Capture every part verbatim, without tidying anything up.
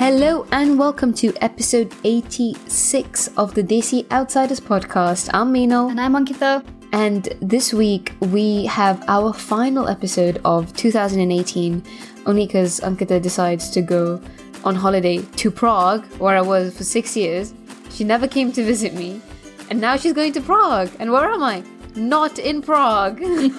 Hello and welcome to episode eighty-six of the Desi Outsiders podcast. I'm Meenal. And I'm Ankita. And this week we have our final episode of two thousand eighteen, only because Ankita decides to go on holiday to Prague, where I was for six years. She never came to visit me. And now she's going to Prague. And where am I? Not in Prague.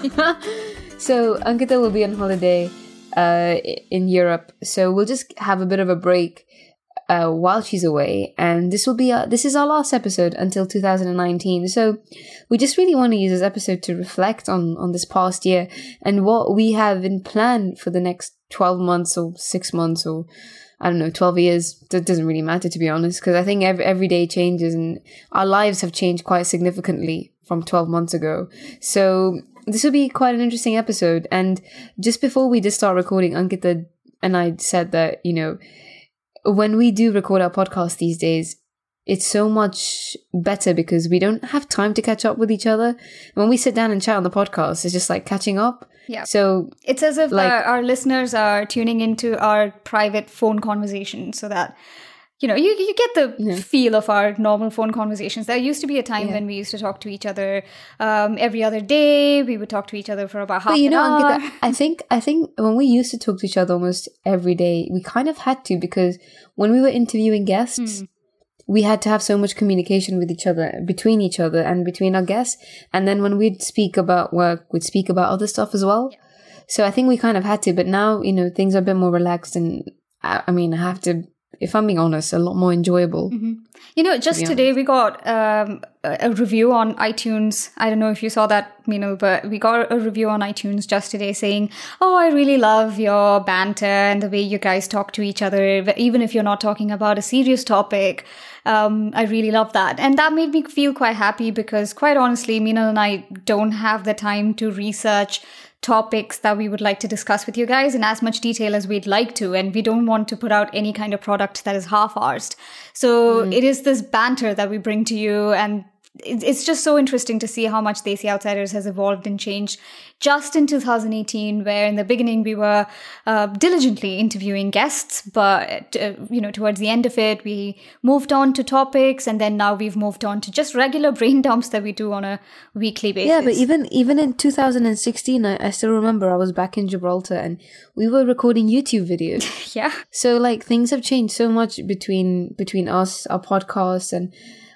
So Ankita will be on holiday uh, in Europe. So we'll just have a bit of a break uh, while she's away. And this will be our, this is our last episode until two thousand nineteen. So we just really want to use this episode to reflect on, on this past year and what we have in plan for the next twelve months or six months or I don't know, twelve years. That doesn't really matter, to be honest, because I think every, every day changes and our lives have changed quite significantly from twelve months ago. So this will be quite an interesting episode. And just before we did start recording, Ankita and I said that, you know, when we do record our podcast these days, it's so much better because we don't have time to catch up with each other. When we sit down and chat on the podcast, it's just like catching up. Yeah. So it's as if like, our, our listeners are tuning into our private phone conversation so that, you know, you you get the yeah. feel of our normal phone conversations. There used to be a time yeah. when we used to talk to each other um, every other day. We would talk to each other for about half but you an know, hour. Ankita, I think I think when we used to talk to each other almost every day, we kind of had to, because when we were interviewing guests, mm. we had to have so much communication with each other, between each other and between our guests. And then when we'd speak about work, we'd speak about other stuff as well. Yeah. So I think we kind of had to, but now, you know, things are a bit more relaxed and I, I mean, I have to, if I'm being honest, a lot more enjoyable. Mm-hmm. You know, just to today we got um, a review on iTunes. I don't know if you saw that, you know, but we got a review on iTunes just today saying, oh, I really love your banter and the way you guys talk to each other, even if you're not talking about a serious topic. Um, I really love that. And that made me feel quite happy because quite honestly, Meenal and I don't have the time to research topics that we would like to discuss with you guys in as much detail as we'd like to. And we don't want to put out any kind of product that is half-arsed. So mm. it is this banter that we bring to you. And it's just so interesting to see how much Desi Outsiders has evolved and changed just in two thousand eighteen, where in the beginning we were uh, diligently interviewing guests, but uh, you know, towards the end of it, we moved on to topics, and then now we've moved on to just regular brain dumps that we do on a weekly basis. Yeah, but even even in two thousand sixteen, I, I still remember I was back in Gibraltar and we were recording YouTube videos. Yeah. So like things have changed so much between between us, our podcast, and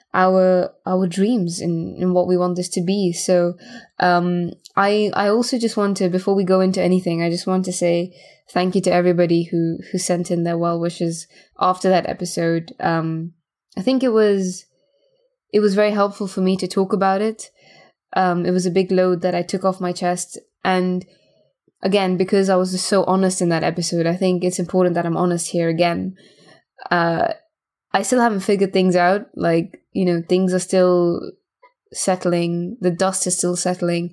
our our dreams in, in what we want this to be. So um I I also just want to, before we go into anything, I just want to say thank you to everybody who who sent in their well wishes after that episode. Um I think it was it was very helpful for me to talk about it. Um it was a big load that I took off my chest, and again, because I was just so honest in that episode, I think it's important that I'm honest here again. Uh I still haven't figured things out. Like, you know, things are still settling. The dust is still settling.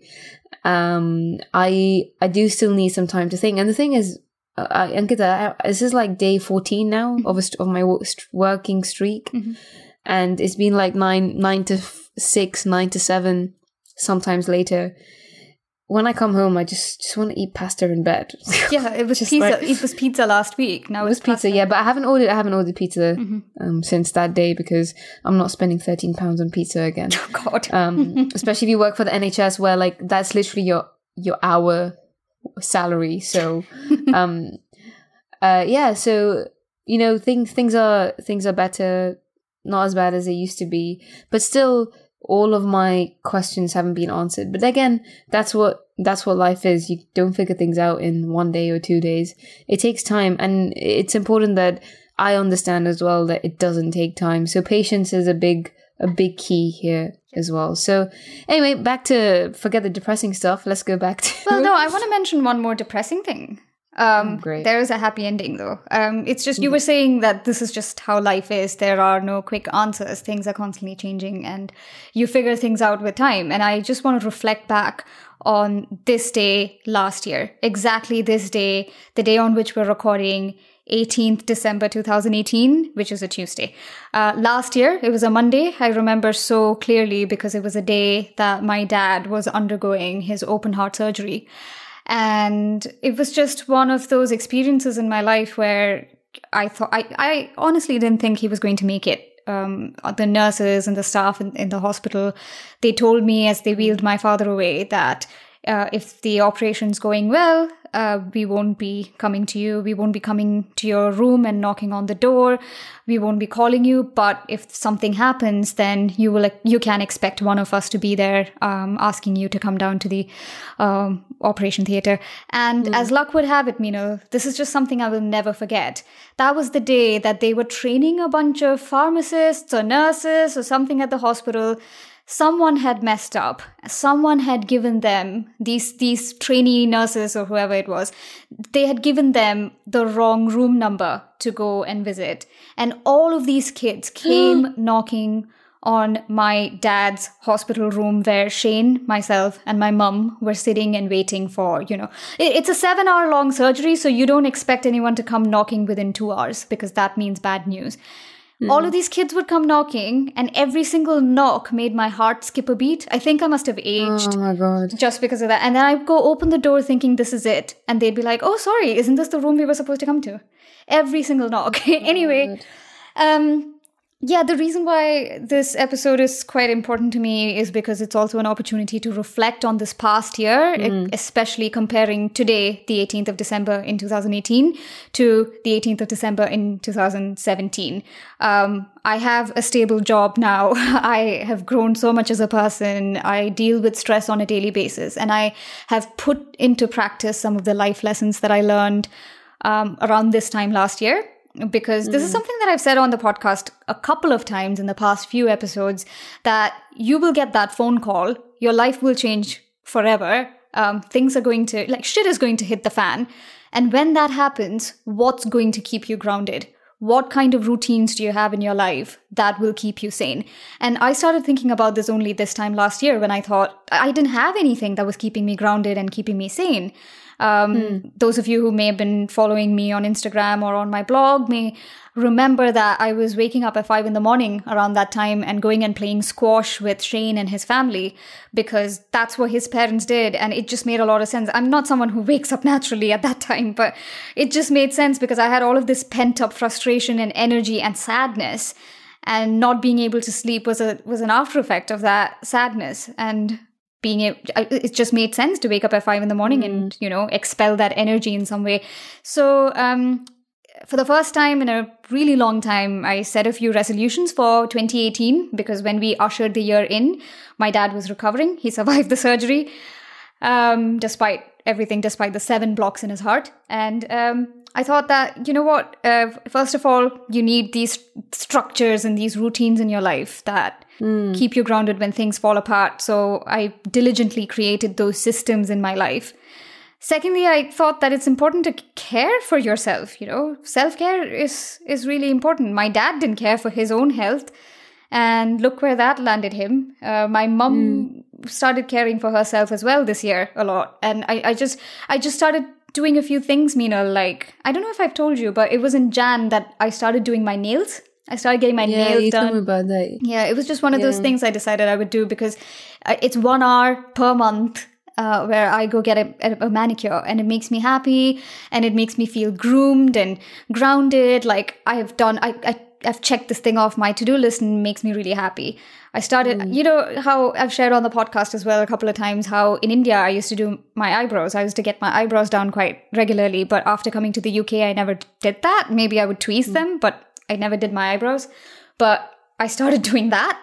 Um, I I do still need some time to think. And the thing is, uh, Ankita, this is like day fourteen now of a, of my working streak, mm-hmm. and it's been like nine nine to six, nine to seven, sometimes later. When I come home, I just, just want to eat pasta in bed. Yeah, it was pizza. Like, it was pizza last week. Now it was it's pizza. Yeah, but I haven't ordered. I haven't ordered pizza mm-hmm. um, since that day because I'm not spending thirteen pounds on pizza again. Oh God! um, especially if you work for the N H S, where like that's literally your your hour salary. So, um, uh, yeah. So you know, things things are things are better, not as bad as they used to be, but still, all of my questions haven't been answered. But again, that's what that's what life is. You don't figure things out in one day or two days. It takes time, and it's important that I understand as well that it doesn't take time. So patience is a big a big key here as well. So anyway, back to forget the depressing stuff. Let's go back to Well, no, I want to mention one more depressing thing. Um, oh, great. There is a happy ending though. Um, it's just, you were saying that this is just how life is. There are no quick answers. Things are constantly changing and you figure things out with time. And I just want to reflect back on this day last year, exactly this day, the day on which we're recording, eighteenth December two thousand eighteen, which is a Tuesday. Uh, last year, it was a Monday. I remember so clearly because it was a day that my dad was undergoing his open heart surgery. And it was just one of those experiences in my life where I thought, I, I honestly didn't think he was going to make it. Um, the nurses and the staff in, in the hospital, they told me as they wheeled my father away that uh, if the operation's going well, uh, we won't be coming to you. We won't be coming to your room and knocking on the door. We won't be calling you. But if something happens, then you will you can expect one of us to be there, um, asking you to come down to the um, operation theater. And mm. as luck would have it, Meenal, this is just something I will never forget. That was the day that they were training a bunch of pharmacists or nurses or something at the hospital. Someone had messed up. Someone had given them, these these trainee nurses or whoever it was, they had given them the wrong room number to go and visit. And all of these kids came knocking on my dad's hospital room where Shane, myself, and my mum were sitting and waiting for, you know, it, it's a seven hour long surgery, so you don't expect anyone to come knocking within two hours because that means bad news. Mm. All of these kids would come knocking, and every single knock made my heart skip a beat. I think I must have aged. Oh my God. Just because of that. And then I'd go open the door thinking this is it. And they'd be like, oh, sorry, isn't this the room we were supposed to come to? Every single knock. Anyway, um, yeah, the reason why this episode is quite important to me is because it's also an opportunity to reflect on this past year, mm. especially comparing today, the eighteenth of December in two thousand eighteen, to the eighteenth of December in two thousand seventeen. Um, I have a stable job now. I have grown so much as a person. I deal with stress on a daily basis, and I have put into practice some of the life lessons that I learned um, around this time last year. Because this mm. is something that I've said on the podcast a couple of times in the past few episodes, that you will get that phone call, your life will change forever, um, things are going to, like shit is going to hit the fan. And when that happens, what's going to keep you grounded? What kind of routines do you have in your life that will keep you sane? And I started thinking about this only this time last year when I thought I didn't have anything that was keeping me grounded and keeping me sane. Um, hmm. Those of you who may have been following me on Instagram or on my blog may remember that I was waking up at five in the morning around that time and going and playing squash with Shane and his family because that's what his parents did. And it just made a lot of sense. I'm not someone who wakes up naturally at that time, but it just made sense because I had all of this pent up frustration and energy and sadness, and not being able to sleep was a was an after effect of that sadness. And being able, it just made sense to wake up at five in the morning mm. and, you know, expel that energy in some way. So um, for the first time in a really long time, I set a few resolutions for twenty eighteen because when we ushered the year in, my dad was recovering. He survived the surgery um, despite everything, despite the seven blocks in his heart. And um, I thought that, you know what, uh, first of all, you need these structures and these routines in your life that Mm. keep you grounded when things fall apart. So I diligently created those systems in my life. Secondly, I thought that it's important to care for yourself. You know, self-care is, is really important. My dad didn't care for his own health, and look where that landed him. Uh, my mum mm. started caring for herself as well this year a lot. And I, I just, I just started doing a few things, Meenal, like, I don't know if I've told you, but it was in Jan that I started doing my nails. I started getting my yeah, nails you done. Told me about that. Yeah, it was just one of yeah. those things I decided I would do because uh, it's one hour per month uh, where I go get a, a manicure, and it makes me happy and it makes me feel groomed and grounded. Like I have done, I, I I've checked this thing off my to-do list and it makes me really happy. I started, mm. you know, how I've shared on the podcast as well a couple of times how in India I used to do my eyebrows. I used to get my eyebrows done quite regularly, but after coming to the U K, I never did that. Maybe I would tweeze mm. them, but I never did my eyebrows, but I started doing that.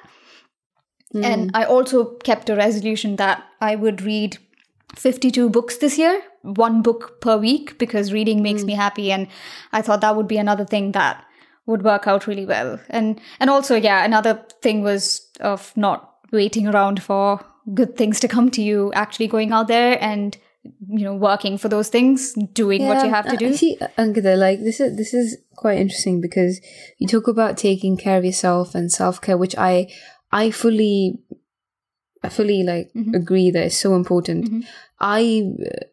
Mm. And I also kept a resolution that I would read fifty-two books this year, one book per week, because reading makes mm. me happy. And I thought that would be another thing that would work out really well. And and also, yeah, another thing was of not waiting around for good things to come to you, actually going out there and, you know, working for those things, doing yeah, what you have to do. See, Ankita, like this is this is quite interesting because you talk about taking care of yourself and self-care, which I I fully I fully like mm-hmm. agree that it's so important. Mm-hmm. I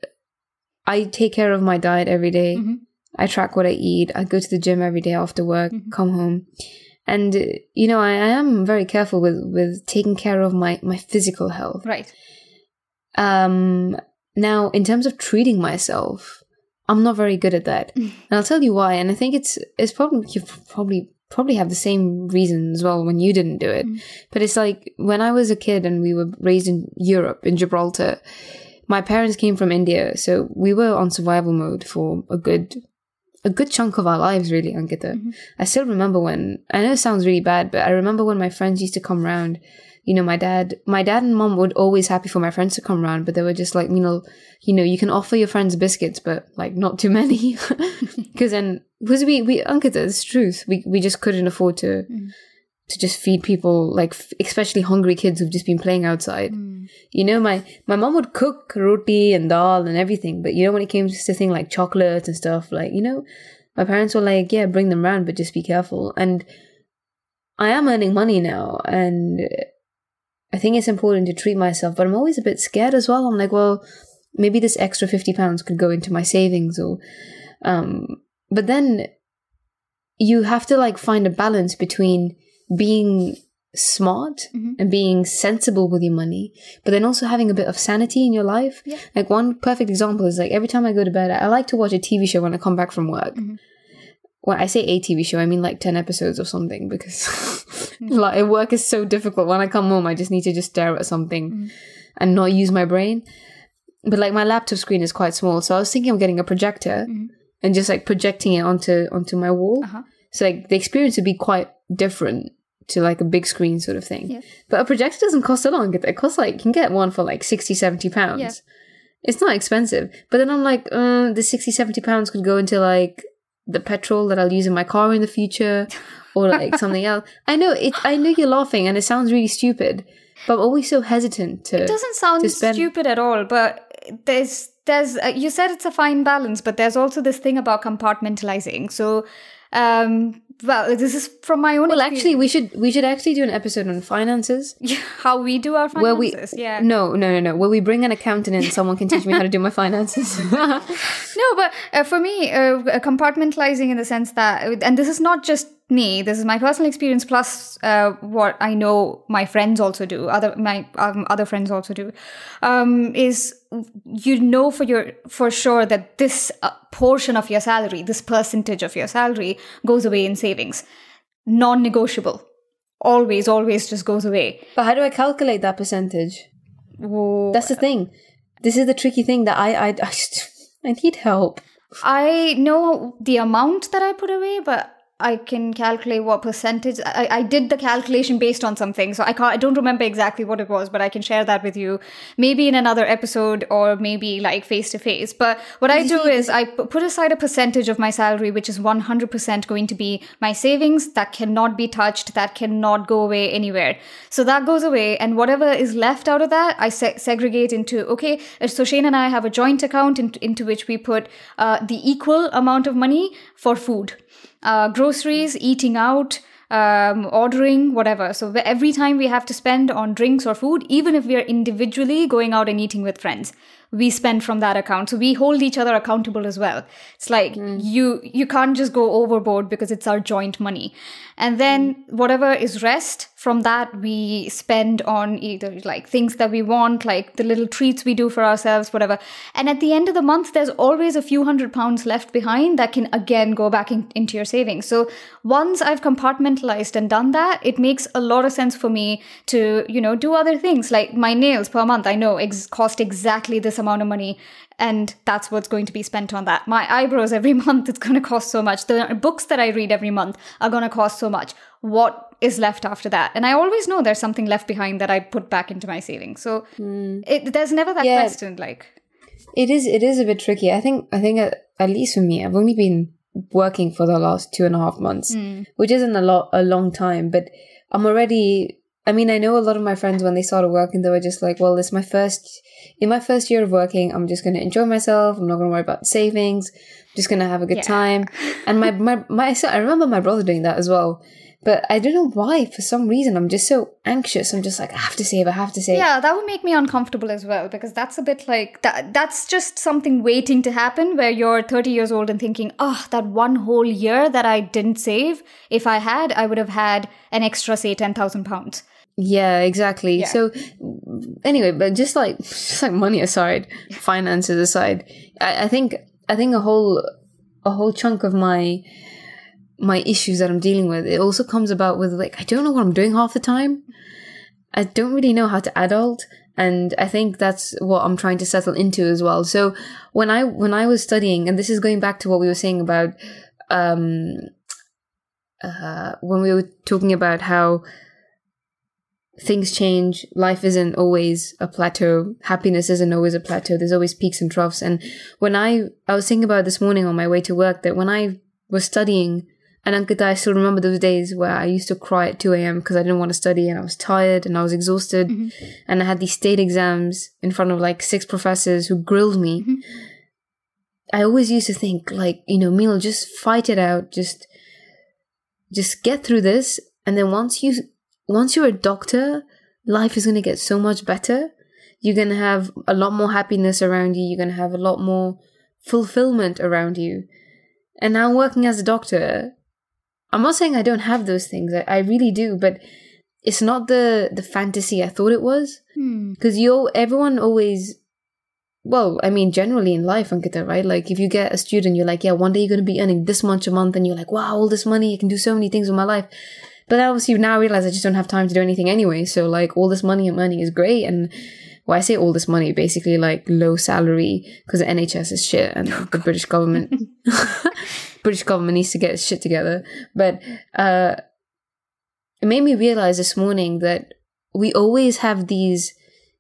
I take care of my diet every day. Mm-hmm. I track what I eat. I go to the gym every day after work, mm-hmm. come home. And, you know, I, I am very careful with, with taking care of my, my physical health. Right. Um. Now, in terms of treating myself, I'm not very good at that. And I'll tell you why. And I think it's it's probably you probably probably have the same reason as well when you didn't do it. Mm. But it's like when I was a kid and we were raised in Europe, in Gibraltar, my parents came from India, so we were on survival mode for a good a good chunk of our lives, really, Ankita. Mm-hmm. I still remember when, I know it sounds really bad, but I remember when my friends used to come round. You know, my dad, my dad and mom were always happy for my friends to come around, but they were just like, you know, you know, you can offer your friends biscuits, but like not too many, because then, because we, we, Ankita, it's truth, we we just couldn't afford to, mm. to just feed people, like especially hungry kids who've just been playing outside. Mm. You know, my my mom would cook roti and dal and everything, but you know, when it came to things like chocolates and stuff, like, you know, my parents were like, yeah, bring them around, but just be careful. And I am earning money now, and I think it's important to treat myself, but I'm always a bit scared as well. I'm like, well, maybe this extra fifty pounds could go into my savings, or, um, but then you have to like find a balance between being smart mm-hmm. and being sensible with your money, but then also having a bit of sanity in your life. Yeah. Like one perfect example is like every time I go to bed, I like to watch a T V show when I come back from work. Mm-hmm. Well, I say a T V show, I mean like ten episodes or something, because like work is so difficult. When I come home, I just need to just stare at something mm. and not use my brain. But like my laptop screen is quite small, so I was thinking of getting a projector mm. and just like projecting it onto onto my wall. Uh-huh. So like the experience would be quite different to like a big screen sort of thing. Yeah. But a projector doesn't cost a lot. It costs like, you can get one for like sixty, seventy pounds. Yeah. It's not expensive. But then I'm like, uh, the sixty, seventy pounds could go into like the petrol that I'll use in my car in the future, or like something else. I know it. I know you're laughing, and it sounds really stupid, but I'm always so hesitant to. It doesn't sound to spend- stupid at all, but there's there's uh, you said it's a fine balance, but there's also this thing about compartmentalizing. So, um, well, this is from my own. Well, experience. actually, we should we should actually do an episode on finances. Yeah, how we do our finances. Where we, yeah. No, no, no, no. Where we bring an accountant in, someone can teach me how to do my finances. No, but uh, for me, uh, compartmentalizing in the sense that, and this is not just me, this is my personal experience plus uh, what I know my friends also do, other my um, other friends also do, um, is you know for your for sure that this uh, portion of your salary, this percentage of your salary goes away in savings, non-negotiable, always, always just goes away. But how do I calculate that percentage? Whoa. That's the thing. This is the tricky thing that I I I, just, I need help. I know the amount that I put away, but I can calculate what percentage. I, I did the calculation based on something, so I can't. I don't remember exactly what it was, but I can share that with you, maybe in another episode or maybe like face to face. But what I do is I put aside a percentage of my salary, which is one hundred percent going to be my savings that cannot be touched, that cannot go away anywhere. So that goes away, and whatever is left out of that, I se- segregate into, okay, so Shane and I have a joint account in, into which we put uh, the equal amount of money for food. Uh, groceries, eating out, um, ordering, whatever. So every time we have to spend on drinks or food, even if we are individually going out and eating with friends, we spend from that account. So we hold each other accountable as well. It's like mm. you you can't just go overboard because it's our joint money. And then mm. whatever is rest from that, we spend on either like things that we want, like the little treats we do for ourselves, whatever. And at the end of the month, there's always a few hundred pounds left behind that can again go back in, into your savings. So once I've compartmentalized and done that, it makes a lot of sense for me to, you know, do other things like my nails per month. I know ex- cost exactly this amount of money, and that's what's going to be spent on that. My eyebrows every month, it's going to cost so much. The books that I read every month are going to cost so much. What is left after that? And I always know there's something left behind that I put back into my savings. So mm. it, there's never that yeah, question. Like it is, it is a bit tricky. I think, I think at, at least for me, I've only been working for the last two and a half months, mm. which isn't a lot, a long time, but I'm already. I mean, I know a lot of my friends, when they started working, they were just like, well, this is my first, in my first year of working, I'm just going to enjoy myself. I'm not going to worry about savings. I'm just going to have a good yeah. time. And my, my, my, I remember my brother doing that as well. But I don't know why, for some reason, I'm just so anxious. I'm just like, I have to save, I have to save. Yeah, that would make me uncomfortable as well, because that's a bit like, that. that's just something waiting to happen where you're thirty years old and thinking, oh, that one whole year that I didn't save, if I had, I would have had an extra, say, ten thousand pounds. Yeah, exactly. Yeah. So anyway, but just like, just like money aside, finances aside, I, I think I think a whole a whole chunk of my my issues that I'm dealing with, it also comes about with like I don't know what I'm doing half the time. I don't really know how to adult, and I think that's what I'm trying to settle into as well. So when I when I was studying, and this is going back to what we were saying about um uh when we were talking about how things change, life isn't always a plateau, happiness isn't always a plateau, there's always peaks and troughs. And when I I was thinking about this morning on my way to work, that when I was studying, and Ankita, I still remember those days where I used to cry at two a.m. because I didn't want to study and I was tired and I was exhausted. Mm-hmm. And I had these state exams in front of like six professors who grilled me. Mm-hmm. I always used to think like, you know, Meenal, just fight it out. Just, just get through this. And then once you, once you're a doctor, life is going to get so much better. You're going to have a lot more happiness around you. You're going to have a lot more fulfillment around you. And now working as a doctor, I'm not saying I don't have those things. I, I really do, but it's not the, the fantasy I thought it was. Because hmm. you, everyone always, well, I mean, generally in life, Ankita, right? Like if you get a student, you're like, yeah, one day you're going to be earning this much a month, and you're like, wow, all this money, I can do so many things with my life. But obviously now I realize I just don't have time to do anything anyway. So like all this money I'm earning is great. And well, I say all this money, basically like low salary, because the N H S is shit and the British government... British government needs to get its shit together. But uh, it made me realize this morning that we always have these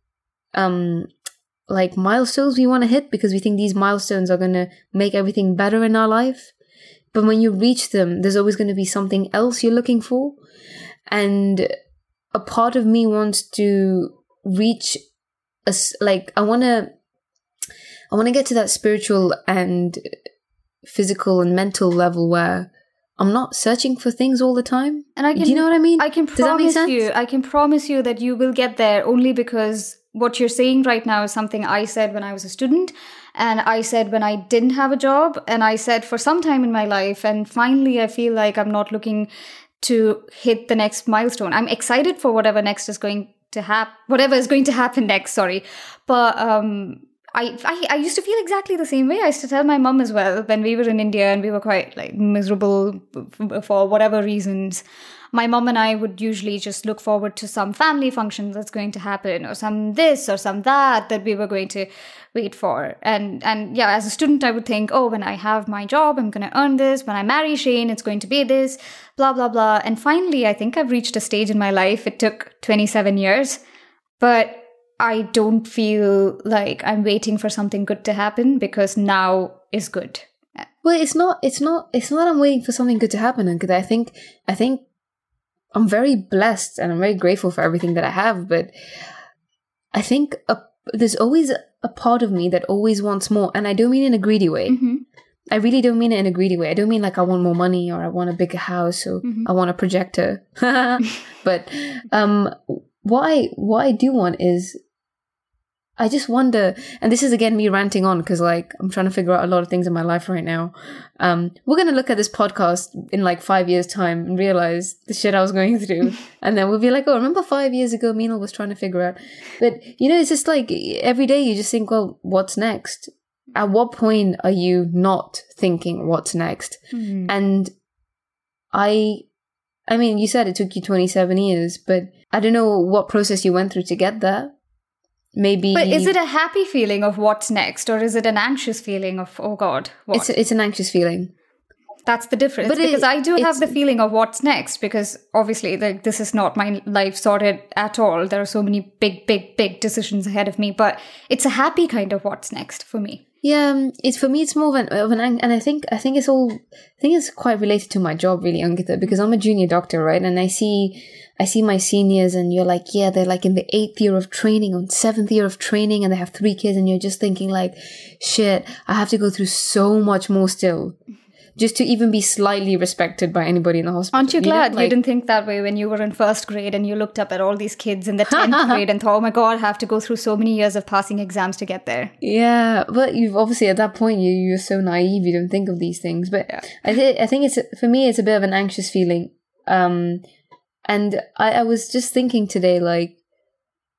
um, like milestones we want to hit because we think these milestones are going to make everything better in our life. But when you reach them, there's always going to be something else you're looking for. And a part of me wants to reach a, like, I want to, I want to get to that spiritual and physical and mental level where I'm not searching for things all the time. And I can, do you know what I mean? I can promise you, I can promise you that you will get there only because what you're saying right now is something I said when I was a student, and I said when I didn't have a job, and I said for some time in my life, and finally I feel like I'm not looking to hit the next milestone. I'm excited for whatever next is going to happen, whatever is going to happen next, sorry. But um I, I I used to feel exactly the same way. I used to tell my mum as well when we were in India and we were quite like miserable for whatever reasons. My mum and I would usually just look forward to some family function that's going to happen, or some this or some that that we were going to wait for. And and yeah, as a student, I would think, oh, when I have my job, I'm going to earn this. When I marry Shane, it's going to be this, blah, blah, blah. And finally, I think I've reached a stage in my life. It took twenty-seven years, but I don't feel like I'm waiting for something good to happen because now is good. Well, it's not, it's not, it's not I'm waiting for something good to happen. Because I think, I think I'm very blessed and I'm very grateful for everything that I have. But I think a, there's always a part of me that always wants more. And I don't mean in a greedy way. Mm-hmm. I really don't mean it in a greedy way. I don't mean like I want more money or I want a bigger house or mm-hmm. I want a projector. But um, what I, what I do want is, I just wonder, and this is again me ranting on because like I'm trying to figure out a lot of things in my life right now. Um, we're going to look at this podcast in like five years time and realize the shit I was going through. And then we'll be like, oh, remember five years ago Meenal was trying to figure out. But, you know, it's just like every day you just think, well, what's next? At what point are you not thinking what's next? Mm-hmm. And I, I mean, you said it took you twenty-seven years, but I don't know what process you went through to get there. Maybe. But is it a happy feeling of what's next, or is it an anxious feeling of, oh God, what? It's a, it's an anxious feeling. That's the difference. But because it, I do have the feeling of what's next, because obviously like, this is not my life sorted at all. There are so many big, big, big decisions ahead of me, but it's a happy kind of what's next for me. Yeah, um, it's for me. It's more of an, of an, and I think I think it's all. I think it's quite related to my job, really, Ankita, because I'm a junior doctor, right? And I see, I see my seniors, and you're like, yeah, they're like in the eighth year of training, on seventh year of training, and they have three kids, and you're just thinking like, shit, I have to go through so much more still, just to even be slightly respected by anybody in the hospital. Aren't you glad you, know, like, you didn't think that way when you were in first grade and you looked up at all these kids in the tenth grade and thought, oh my God, I have to go through so many years of passing exams to get there? Yeah, but you've obviously at that point, you, you're so naive, you don't think of these things. But yeah. I, th- I think it's, for me, it's a bit of an anxious feeling. Um, and I, I was just thinking today, like,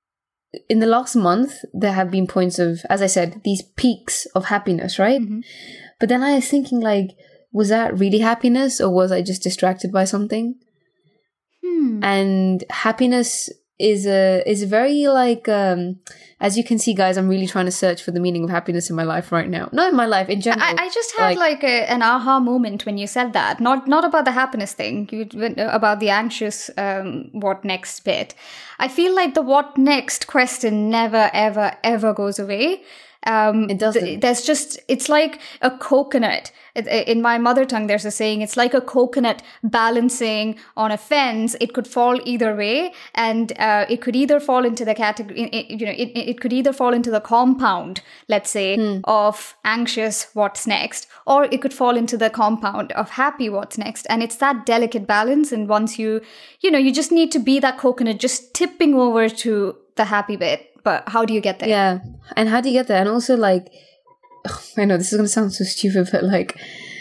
in the last month, there have been points of, as I said, these peaks of happiness, right? Mm-hmm. But then I was thinking, like, was that really happiness, or was I just distracted by something? Hmm. And happiness is a is very like um as you can see, guys, I'm really trying to search for the meaning of happiness in my life right now. Not in my life, in general. I, I just had like, like a, an aha moment when you said that. Not not about the happiness thing, you, about the anxious um, what next bit. I feel like the what next question never, ever, ever goes away. Um, it doesn't. Th- there's just, it's like a coconut. It, in my mother tongue, there's a saying, it's like a coconut balancing on a fence. It could fall either way, and uh, it could either fall into the category, you know, it, it could either fall into the compound, let's say, hmm. of anxious, what's next, or it could fall into the compound of happy, what's next. And it's that delicate balance. And once you, you know, you just need to be that coconut, just tipping over to the happy bit. But how do you get there? Yeah. And how do you get there? And also, like, ugh, I know this is going to sound so stupid, but like,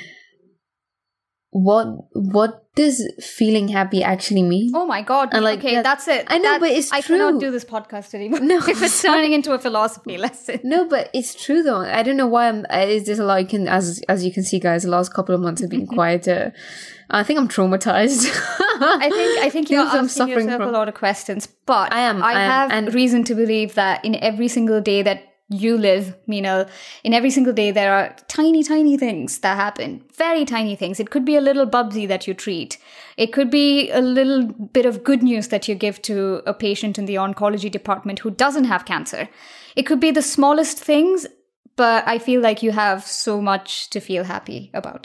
what what does feeling happy actually mean? Oh my God. And like, okay, that, that's it. I know, that, but it's I true. I cannot do this podcast anymore. No, if it's turning into a philosophy lesson. No, but it's true though. I don't know why I'm, is this a lot, you can, as, as you can see, guys, the last couple of months have been quieter. I think I'm traumatized. I think I think you're asking suffering yourself from. a lot of questions, but I am. I, I have am. And reason to believe that in every single day that you live, Meenal, in every single day there are tiny, tiny things that happen. Very tiny things. It could be a little bubsy that you treat. It could be a little bit of good news that you give to a patient in the oncology department who doesn't have cancer. It could be the smallest things, but I feel like you have so much to feel happy about.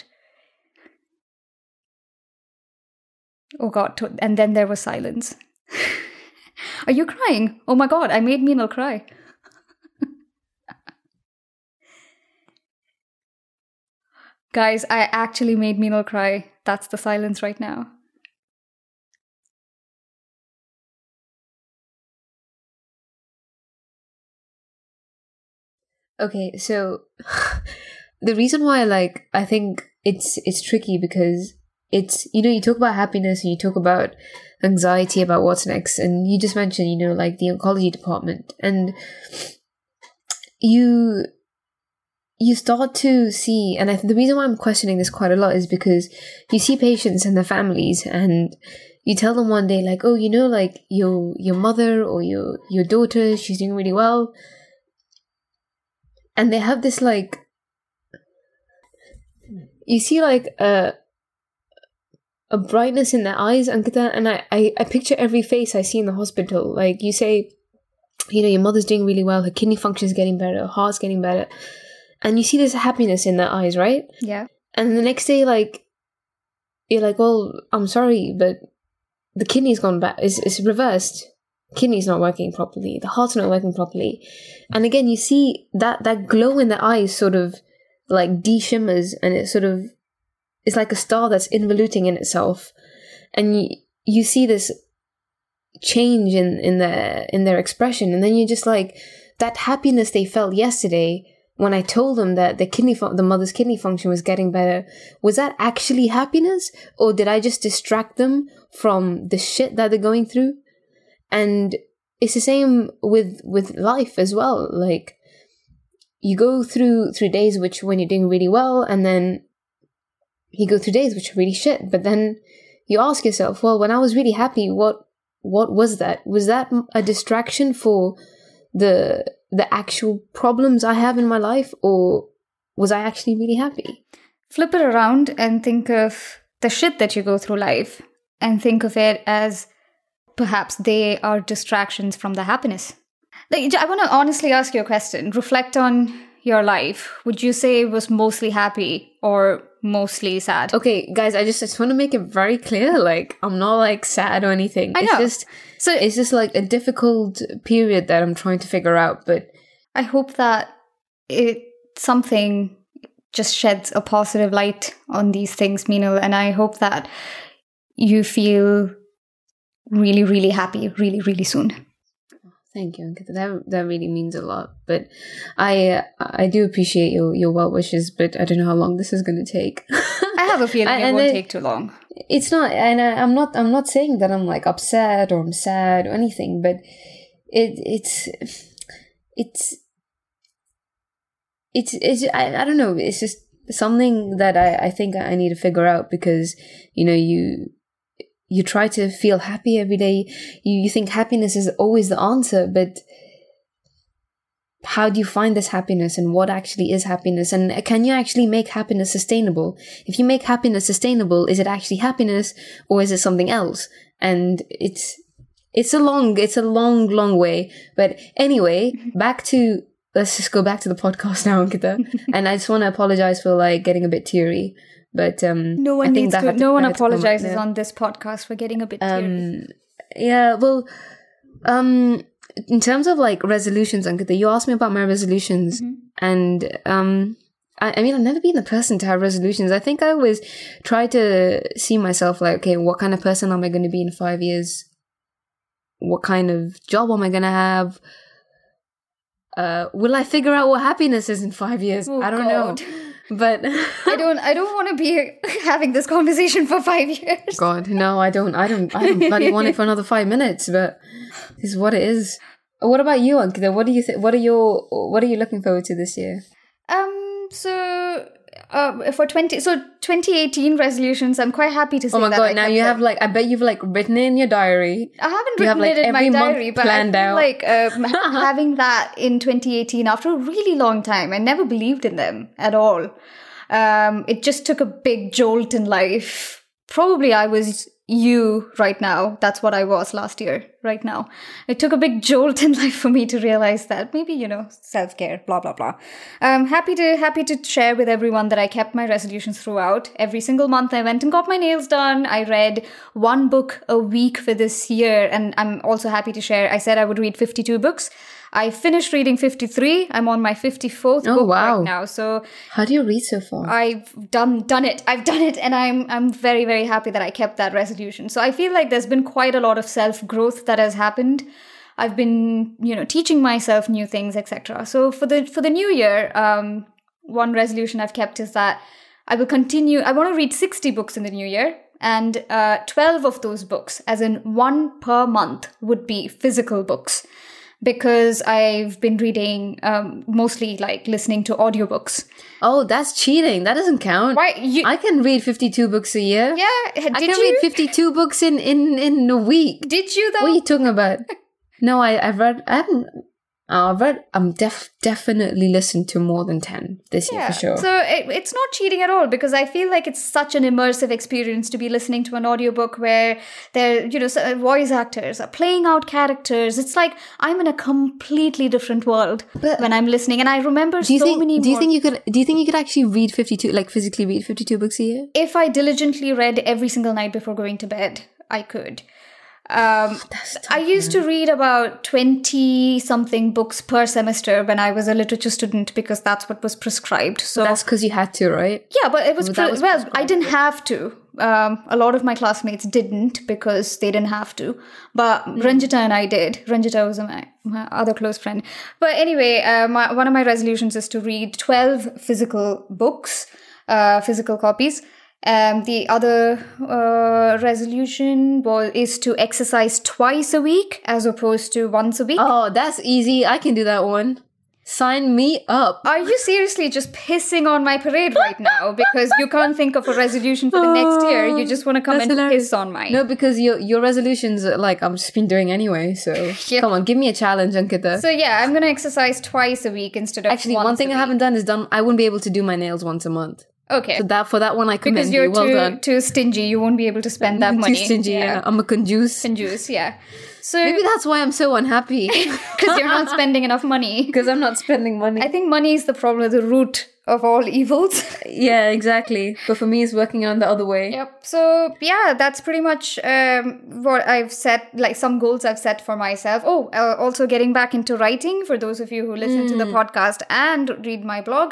Oh God, and then there was silence. Are you crying? Oh my God, I made Meenal cry. Guys, I actually made Meenal cry. That's the silence right now. Okay, so the reason why, like, I think it's it's tricky because it's, you know, you talk about happiness and you talk about anxiety about what's next, and you just mentioned, you know, like the oncology department, and you you start to see, and I th- the reason why I'm questioning this quite a lot is because you see patients and their families, and you tell them one day, like, oh, you know, like your your mother or your your daughter, she's doing really well, and they have this like, you see like a a brightness in their eyes, Ankita, and I, I, I picture every face I see in the hospital. Like, you say, you know, your mother's doing really well, her kidney function is getting better, her heart's getting better, and you see this happiness in their eyes, right? Yeah. And the next day, like, you're like, well, I'm sorry, but the kidney's gone back, it's, it's reversed. Kidney's not working properly, the heart's not working properly. And again, you see that, that glow in the eyes sort of like de-shimmers, and it sort of, it's like a star that's involuting in itself, and you you see this change in, in their in their expression, and then you're just like, that happiness they felt yesterday when I told them that the kidney fun- the mother's kidney function was getting better, was that actually happiness, or did I just distract them from the shit that they're going through? And it's the same with with life as well. Like, you go through through days which when you're doing really well, and then you go through days which are really shit, but then you ask yourself, well, when I was really happy, what what was that? Was that a distraction for the the actual problems I have in my life, or was I actually really happy? Flip it around and think of the shit that you go through life, and think of it as perhaps they are distractions from the happiness. Like, I want to honestly ask you a question. Reflect on your life. Would you say it was mostly happy or mostly sad? Okay, guys, I just, I just want to make it very clear. Like, I'm not like sad or anything. I know. It's just, so it's just like a difficult period that I'm trying to figure out. But I hope that it something just sheds a positive light on these things, Meenal, and I hope that you feel really, really happy really, really soon. Thank you, Ankita. That that really means a lot. But I uh, I do appreciate your, your well wishes, but I don't know how long this is going to take. I have a feeling it won't it, take too long. It's not, and I, I'm not I'm not saying that I'm like upset or I'm sad or anything, but it it's it's it's it's I, I don't know. It's just something that I, I think I need to figure out, because you know you you try to feel happy every day. You you think happiness is always the answer, but how do you find this happiness, and what actually is happiness, and can you actually make happiness sustainable? If you make happiness sustainable, is it actually happiness, or is it something else? And it's it's a long it's a long long way. But anyway, back to let's just go back to the podcast now, Ankita. And I just want to apologize for like getting a bit teary. But um, no one I think needs that to. had to- No one that had to come up apologizes there. on this podcast for getting a bit teary. Um, yeah, well, um, in terms of like resolutions, Ankita, you asked me about my resolutions, Mm-hmm. and um, I, I mean, I've never been the person to have resolutions. I think I always try to see myself like, okay, what kind of person am I going to be in five years? What kind of job am I going to have? Uh, will I figure out what happiness is in five years? Oh, I don't God. know, but I don't. I don't want to be having this conversation for five years. God, no, I don't, I don't, I don't bloody want it for another five minutes, but this is what it is. What about you, Ankita? What do you think? What are your, what are you looking forward to this year? Um. So, uh, for twenty, so twenty eighteen resolutions, I'm quite happy to say Oh my that God, I now kept you them. have like, I bet you've like written it in your diary. I haven't You have, written like, it in my every month diary, but I planned feel out. like um, having that in twenty eighteen after a really long time. I never believed in them at all. Um, it just took a big jolt in life. Probably I was you right now. That's what I was last year, right now. It took a big jolt in life for me to realize that maybe, you know, self-care, blah, blah, blah. Um, happy to, happy to share with everyone that I kept my resolutions throughout. Every single month I went and got my nails done. I read one book a week for this year. And I'm also happy to share, I said I would read fifty-two books. I finished reading fifty-three. I'm on my fifty-fourth Oh, book wow. right now. So How do you read so far? I've done done it. I've done it, and I'm I'm very very happy that I kept that resolution. So I feel like there's been quite a lot of self growth that has happened. I've been you know teaching myself new things, et cetera. So for the for the new year, um, one resolution I've kept is that I will continue. I want to read sixty books in the new year, and uh, twelve of those books, as in one per month, would be physical books. Because I've been reading um, mostly like listening to audiobooks. Oh, that's cheating. That doesn't count. Why you? I can read fifty-two books a year. Yeah, did I can you? read fifty-two books in, in, in a week. Did you though? What are you talking about? No, I, I've read, I haven't, uh, I've read, I'm def, definitely listened to more than ten this year Yeah. for sure. So it, it's not cheating at all, because I feel like it's such an immersive experience to be listening to an audiobook where there, you know, so- voice actors are playing out characters. It's like I'm in a completely different world But- when I'm listening, and I remember do you so think, many do you more. think you could, do you think you could actually read fifty-two, like physically read fifty-two books a year? If I diligently read every single night before going to bed, I could. Um, That's tough, I used to read about twenty something books per semester when I was a literature student, because that's what was prescribed. So That's because you had to, right? yeah, but it was, But that pre- was well, prescribed, I didn't have to. Um, a lot of my classmates didn't because they didn't have to. But Ranjita and I did. Ranjita was my, my other close friend. But anyway, uh, my, one of my resolutions is to read twelve physical books, uh, physical copies. Um, the other uh, resolution was is to exercise twice a week as opposed to once a week. Oh, that's easy. I can do that one. Sign me up. Are you seriously just pissing on my parade right now because you can't think of a resolution for the next year? You just want to come That's and hilarious. piss on mine. No, because your your resolutions, are like, I've just been doing anyway. So Yeah. come on, give me a challenge, Ankita. So yeah, I'm going to exercise twice a week instead of Actually, once one thing a I week. haven't done is done. I wouldn't be able to do my nails once a month. Okay. So that for that one, I commend Because you're you. Well too, done. too stingy. You won't be able to spend that money. Too stingy. Yeah. I'm a conjuice. Conjuice, yeah. So Maybe that's why I'm so unhappy. because you're not spending enough money. Because I'm not spending money. I think money is the problem, the root of all evils. Yeah, exactly. But for me, it's working on the other way. Yep. So yeah, that's pretty much um, what I've set, like some goals I've set for myself. Oh, uh, also getting back into writing for those of you who listen to the podcast and read my blog.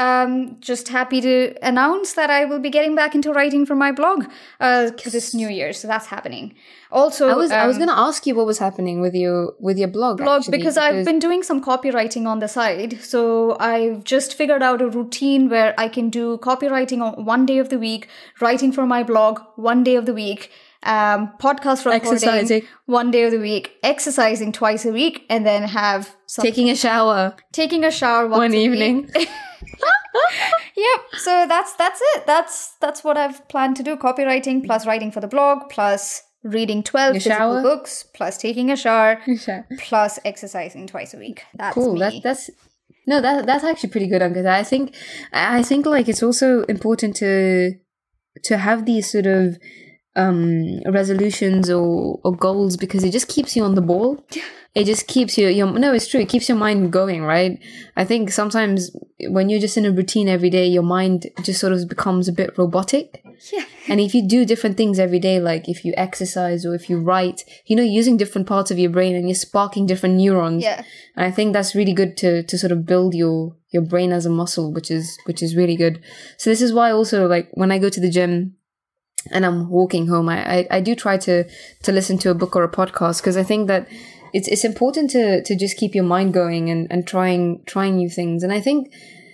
Um, just happy to announce that I will be getting back into writing for my blog uh, this new year. So that's happening. Also, I was I was um, gonna ask you what was happening with your with your blog. blog actually, because I've been doing some copywriting on the side. So I've just figured out a routine where I can do copywriting on one day of the week, writing for my blog one day of the week. um, podcast recording exercising one day of the week, exercising twice a week, and then have taking a shower, taking a shower once one a evening. week. Yep. So that's that's it. That's that's what I've planned to do. Copywriting plus writing for the blog plus reading twelve Your physical shower? books plus taking a shower Shower. plus exercising twice a week. That's Cool. me. That, that's no, that that's actually pretty good, Ankita. I think I think like it's also important to to have these sort of um resolutions or, or goals because it just keeps you on the ball. It just keeps you your no, it's true. It keeps your mind going, right? I think sometimes when you're just in a routine every day, your mind just sort of becomes a bit robotic. Yeah. And if you do different things every day, like if you exercise or if you write, you know, using different parts of your brain and you're sparking different neurons. Yeah. And I think that's really good to to sort of build your your brain as a muscle, which is which is really good. So this is why also like when I go to the gym and I'm walking home, I I, I do try to to listen to a book or a podcast because I think that it's it's important to to just keep your mind going and, and trying trying new things. And I think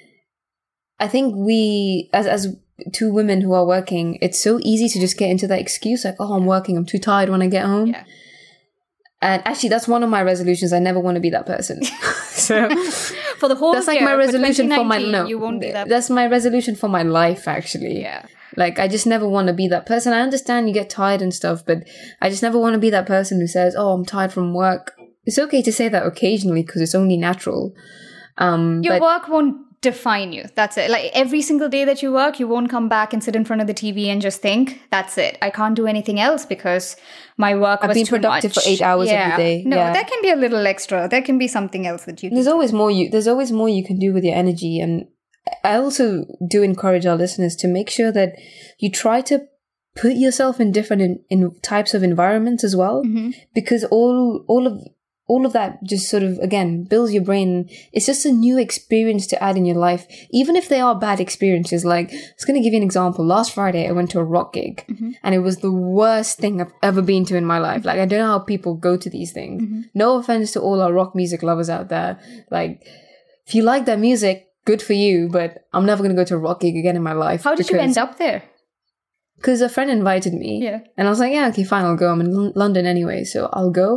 I think we as as two women who are working, it's so easy to just get into that excuse like, oh, I'm working, I'm too tired when I get home. Yeah. And actually, that's one of my resolutions. I never want to be that person. So For the whole that's like year, my resolution for, my no. You won't be that. That's my resolution for my life, actually. Yeah. Like I just never want to be that person. I understand you get tired and stuff, but I just never want to be that person who says, "Oh, I'm tired from work." It's okay to say that occasionally because it's only natural. Um, Your but work won't define you. That's it. Like every single day that you work, you won't come back and sit in front of the T V and just think, that's it. I can't do anything else because my work I've was been too productive much. for eight hours yeah. every day. No, Yeah. there can be a little extra. There can be something else that you can There's always more you. There's always more you can do with your energy, and I also do encourage our listeners to make sure that you try to put yourself in different in, in types of environments as well, Mm-hmm. because all all of all of that just sort of again builds your brain. It's just a new experience to add in your life, even if they are bad experiences. Like I was going to give you an example. Last Friday, I went to a rock gig, Mm-hmm. and it was the worst thing I've ever been to in my life. Like I don't know how people go to these things. Mm-hmm. No offense to all our rock music lovers out there. Like if you like that music, good for you, but I'm never going to go to a rock gig again in my life. How did you end up there? Because a friend invited me. Yeah. And I was like, yeah, okay, fine, I'll go. I'm in L- London anyway, so I'll go.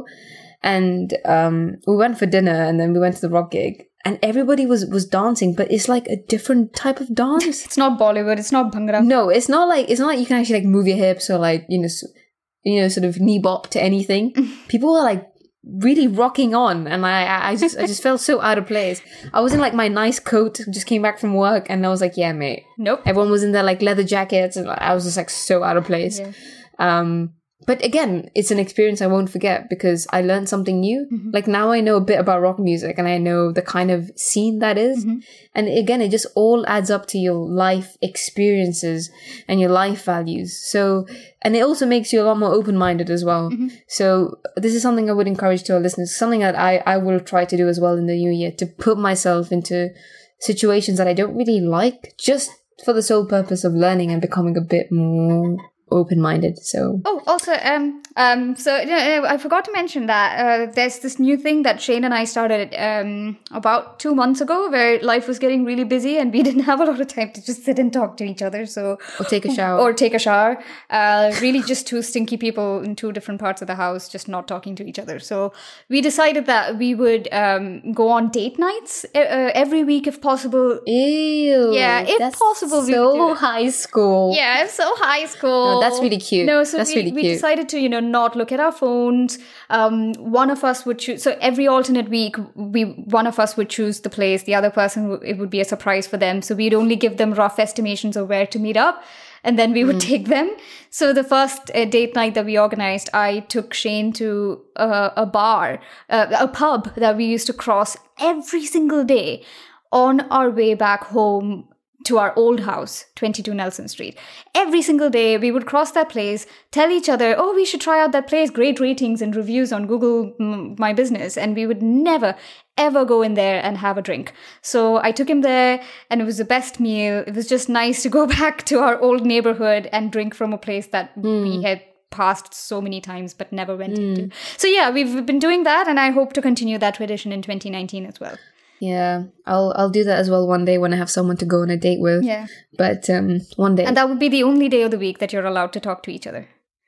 And um, we went for dinner and then we went to the rock gig. And everybody was, was dancing, but it's like a different type of dance. It's not Bollywood. It's not Bhangra. No, it's not like, it's not like you can actually like move your hips or like, you know, s- you know, sort of knee bop to anything. People were like really rocking on, and I, I just, I just felt so out of place. I was in like my nice coat, just came back from work, and I was like, yeah, mate. Nope. Everyone was in their like leather jackets, and I was just like so out of place. Yeah. Um, but again, it's an experience I won't forget because I learned something new. Mm-hmm. Like now I know a bit about rock music and I know the kind of scene that is. Mm-hmm. And again, it just all adds up to your life experiences and your life values. So, and it also makes you a lot more open-minded as well. Mm-hmm. So this is something I would encourage to our listeners, something that I, I will try to do as well in the new year, to put myself into situations that I don't really like, just for the sole purpose of learning and becoming a bit more open-minded. So Oh, also, um, um, so uh, I forgot to mention that uh, there's this new thing that Shane and I started um, about two months ago, where life was getting really busy and we didn't have a lot of time to just sit and talk to each other. So or take a shower. or take a shower. Uh, really, just two stinky people in two different parts of the house, just not talking to each other. So we decided that we would um, go on date nights uh, every week if possible. Ew. Yeah, if that's possible, we would so do it. high school. Yeah, it's so high school. No, that's really cute. No, so That's we, really we cute. decided to, you know, not look at our phones. Um, one of us would choose. So every alternate week, we one of us would choose the place. The other person, w- it would be a surprise for them. So we'd only give them rough estimations of where to meet up, and then we would take them. So the first uh, date night that we organized, I took Shane to uh, a bar, uh, a pub that we used to cross every single day on our way back home to our old house, twenty-two Nelson Street. Every single day, we would cross that place, tell each other, oh, we should try out that place, great ratings and reviews on Google mm, My Business. And we would never, ever go in there and have a drink. So I took him there, and it was the best meal. It was just nice to go back to our old neighborhood and drink from a place that we had passed so many times but never went into. So yeah, we've been doing that, and I hope to continue that tradition in twenty nineteen as well. Yeah, I'll I'll do that as well one day when I have someone to go on a date with. Yeah. But um, one day. And that would be the only day of the week that you're allowed to talk to each other.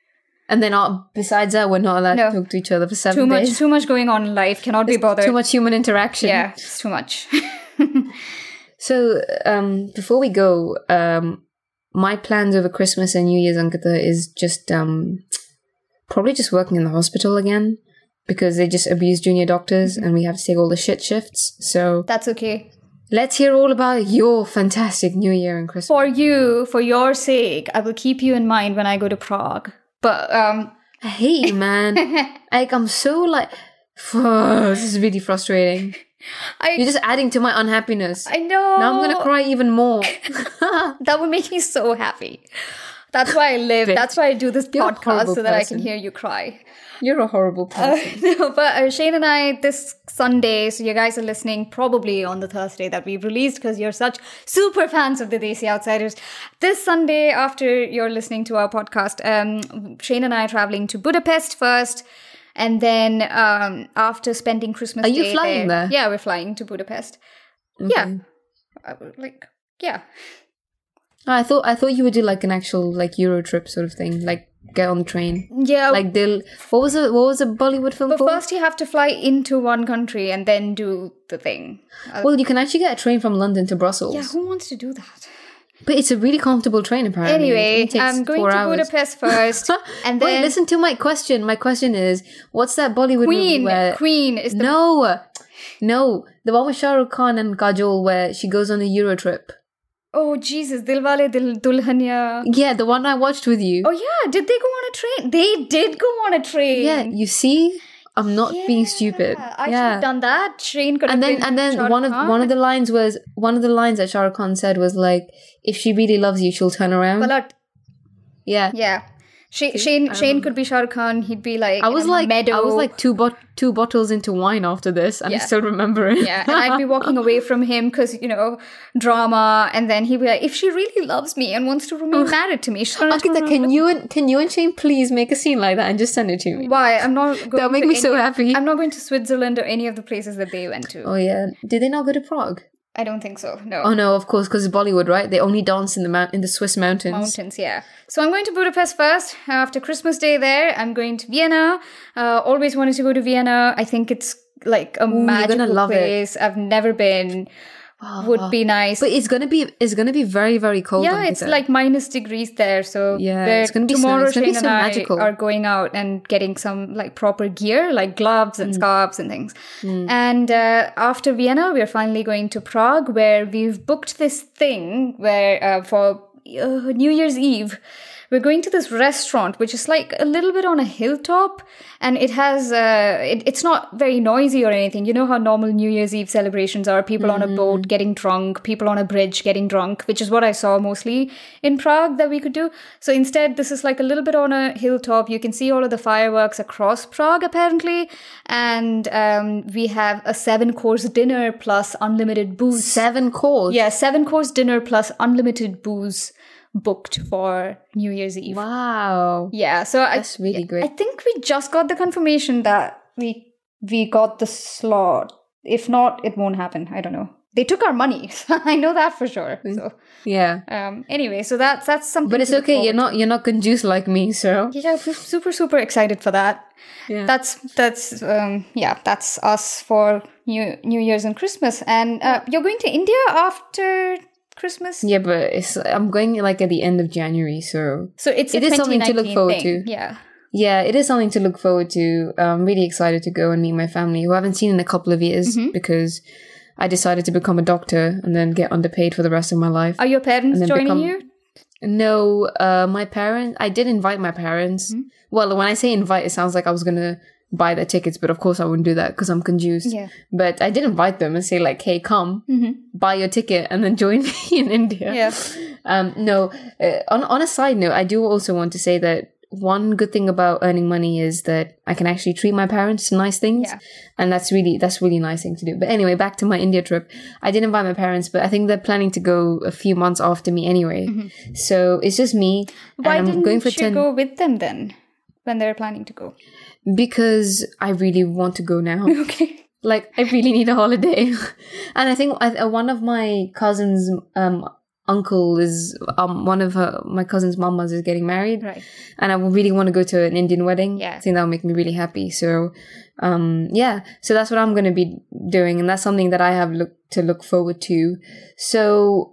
And then uh, besides that, we're not allowed No. to talk to each other for seven Too much, days. too much going on in life. Cannot be bothered. Too much human interaction. Yeah, it's too much. So, um, before we go, um, my plans over Christmas and New Year's, Ankita, is just um, probably just working in the hospital again because they just abuse junior doctors and we have to take all the shit shifts. So That's okay. let's hear all about your fantastic New Year and Christmas. For you, for your sake, I will keep you in mind when I go to Prague. But um, I hate you, man. Like, I'm so like, this is really frustrating. I You're just adding to my unhappiness. I know. Now I'm gonna cry even more. That would make me so happy. That's why I live. That's why I do this You're a podcast horrible so that I person. can hear you cry. You're a horrible person. Uh, no, but uh, Shane and I, this Sunday, so you guys are listening probably on the Thursday that we've released because you're such super fans of the Desi Outsiders. This Sunday, after you're listening to our podcast, um, Shane and I are traveling to Budapest first. And then um, after spending Christmas Are you Day flying there? Yeah, we're flying to Budapest. Okay. Yeah. Uh, like, yeah. Oh, I thought I thought you would do like an actual like Euro trip sort of thing, like get on the train. Yeah. Like they'll what was it? What was a Bollywood film but called? first you have to fly into one country and then do the thing. Uh, Well, you can actually get a train from London to Brussels. yeah, who wants to do that? But it's a really comfortable train apparently. Anyway, It takes I'm going four to hours. Budapest first, and then Wait, listen to my question. My question is, what's that Bollywood Queen. movie where Queen is the No. No, the one with Shah Rukh Khan and Kajol where she goes on a Euro trip. oh Jesus, Dilwale Dil Dulhania. Yeah, the one I watched with you. Oh yeah, did they go on a train? They did go on a train. Yeah, you see? I'm not being stupid. I should yeah. have done that. Shane could and have then been and then Shah one of Rukh Khan. one of the lines was one of the lines that Shah Rukh Khan said was like, if she really loves you, she'll turn around. Balat. Yeah. Yeah. Shane Shane, Shane could be Shah Rukh Khan. He'd be like I was in a like meadow. I was like two bot two bottles into wine after this, and I Yeah. still remember it. Yeah, and I'd be walking away from him because, you know, drama. And then he'd be like, if she really loves me and wants to remain married to me, she's going to Ankita, can you and can you and Shane please make a scene like that and just send it to me? Why? I'm not going That'll make to me any, so happy. I'm not going to Switzerland or any of the places that they went to. Oh yeah, did they not go to Prague? I don't think so. No. Oh no, of course, because it's Bollywood, right? They only dance in the mount in the Swiss mountains. Mountains, yeah. So I'm going to Budapest first. After Christmas Day there, I'm going to Vienna. Uh, always wanted to go to Vienna. I think it's like a gonna magical love it. place. I've never been. Would be nice. But it's gonna be it's gonna be very very cold. Yeah, it's Ankita. like minus degrees there. So Yeah, there- it's gonna be so- tomorrow. it's gonna be Shane so and I magical. are going out and getting some like proper gear, like gloves Mm. and scarves and things. And uh, after Vienna, we're finally going to Prague, where we've booked this thing where uh, for uh, New Year's Eve. We're going to this restaurant, which is like a little bit on a hilltop, and it has, uh, it, it's not very noisy or anything. You know how normal New Year's Eve celebrations are, people on a boat getting drunk, people on a bridge getting drunk, which is what I saw mostly in Prague that we could do. So instead, this is like a little bit on a hilltop. You can see all of the fireworks across Prague, apparently. And um, we have a seven-course dinner plus unlimited booze. seven course. Yeah, seven-course dinner plus unlimited booze booked for New Year's Eve. Wow. Yeah, so That's I, really great. I think we just got the confirmation that we we got the slot. If not, it won't happen. I don't know. They took our money. I know that for sure. So Yeah. um anyway, so that's that's something. But it's to look okay. You're forward not you're not conducive like me, so to. Yeah, we're super super excited for that. yeah. That's that's um yeah, that's us for New New Year's and Christmas. And uh, you're going to India after Christmas? yeah, but it's I'm going like at the end of January, so So it's It a is something to look twenty nineteen forward thing. to. Yeah. yeah, it is something to look forward to. I'm really excited to go and meet my family who I haven't seen in a couple of years Mm-hmm. because I decided to become a doctor and then get underpaid for the rest of my life. Are your parents And then joining become- you? No, uh, my parents, I did invite my parents. Mm-hmm. Well, when I say invite, it sounds like I was going to buy their tickets, but of course I wouldn't do that because I'm conduced. Yeah. But I did invite them and say like, hey, come, Mm-hmm. buy your ticket and then join me in India. Yeah. Um, no, uh, on, on a side note, I do also want to say that one good thing about earning money is that I can actually treat my parents to nice things. Yeah. And that's really, that's really nice thing to do. But anyway, back to my India trip. I did invite my parents, but I think they're planning to go a few months after me anyway. So it's just me. Mm-hmm. Why and I'm didn't going for you ten go with them then when they're planning to go? because I really want to go now. Okay. Like, I really need a holiday. And I think I, uh, one of my cousins' um, uncle is um one of her my cousin's mamas is getting married, Right. and I really want to go to an Indian wedding. Yeah. I think that would make me really happy. So, um, yeah, so that's what I'm going to be doing, and that's something that I have look to look forward to. So,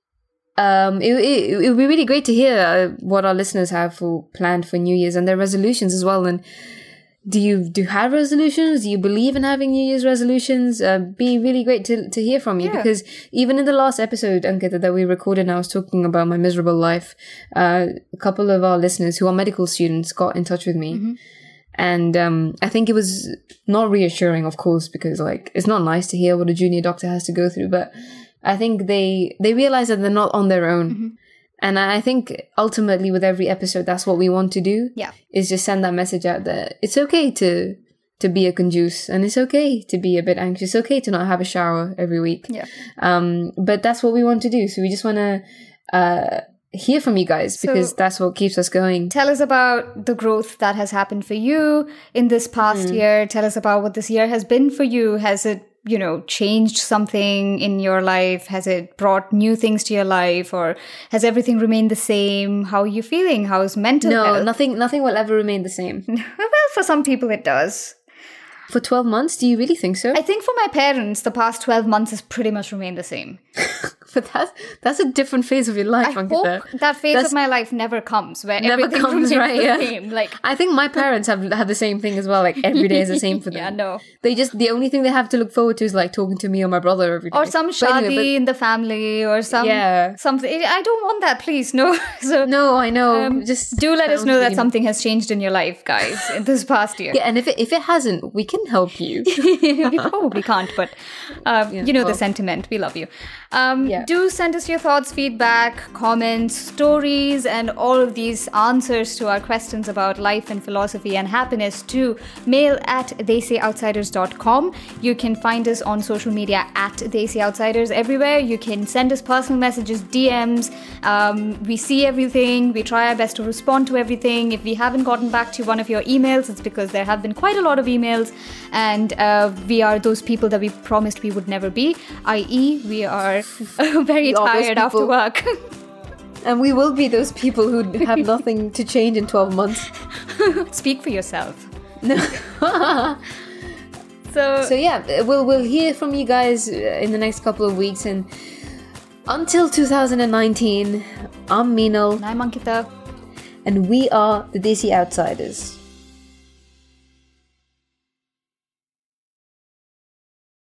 um, it it, it would be really great to hear uh, what our listeners have for planned for New Year's and their resolutions as well. And do you do you have resolutions? Do you believe in having New Year's resolutions? Uh, be really great to to hear from you, Yeah. because even in the last episode, Ankita, that we recorded, and I was talking about my miserable life. Uh, a couple of our listeners who are medical students got in touch with me, Mm-hmm. and um, I think it was not reassuring, of course, because like it's not nice to hear what a junior doctor has to go through, but I think they they realize that they're not on their own. Mm-hmm. And I think ultimately with every episode, that's what we want to do. Yeah. Is just send that message out that it's okay to to be a conjuice, and it's okay to be a bit anxious. It's okay to not have a shower every week. Yeah. Um, but that's what we want to do. So we just want to uh, hear from you guys, because So- that's what keeps us going. Tell us about the growth that has happened for you in this past year. Tell us about what this year has been for you. Has it, you know, changed something in your life? Has it brought new things to your life, or has everything remained the same? How are you feeling? How's mental No, health? nothing. Nothing will ever remain the same. Well, for some people it does. For twelve months, do you really think so? I think for my parents, the past twelve months has pretty much remained the same. But that's that's a different phase of your life, I Ankita. hope that phase That's- of my life never comes, where Never everything comes, remains right? the Yeah. same. Like, I think my parents have have the same thing as well. Like every day is the same for them. yeah, no. They just the only thing they have to look forward to is like talking to me or my brother every day. Or some But shadi anyway, in the family, or some Yeah. something. I don't want that, please. No. So but- no, I know. um, just do let us sounds know that really- something has changed in your life, guys, in this past year. Yeah, and if it if it hasn't, we can help you. We probably can't, but uh, you know the well. sentiment. We love you. Um, Yeah. Do send us your thoughts, feedback, comments, stories, and all of these answers to our questions about life and philosophy and happiness to mail at they say outsiders dot com. You can find us on social media at They Say Outsiders everywhere. You can send us personal messages, D Ms. Um, we see everything. We try our best to respond to everything. If we haven't gotten back to one of your emails, it's because there have been quite a lot of emails, and uh, we are those people that we promised we would never be, that is we are very We are those tired after people. work. And we will be those people who have nothing to change in twelve months. Speak for yourself. No. So, So yeah, we'll we'll hear from you guys in the next couple of weeks, and until two thousand nineteen, I'm Meenal, I'm Ankita. and we are the Desi Outsiders.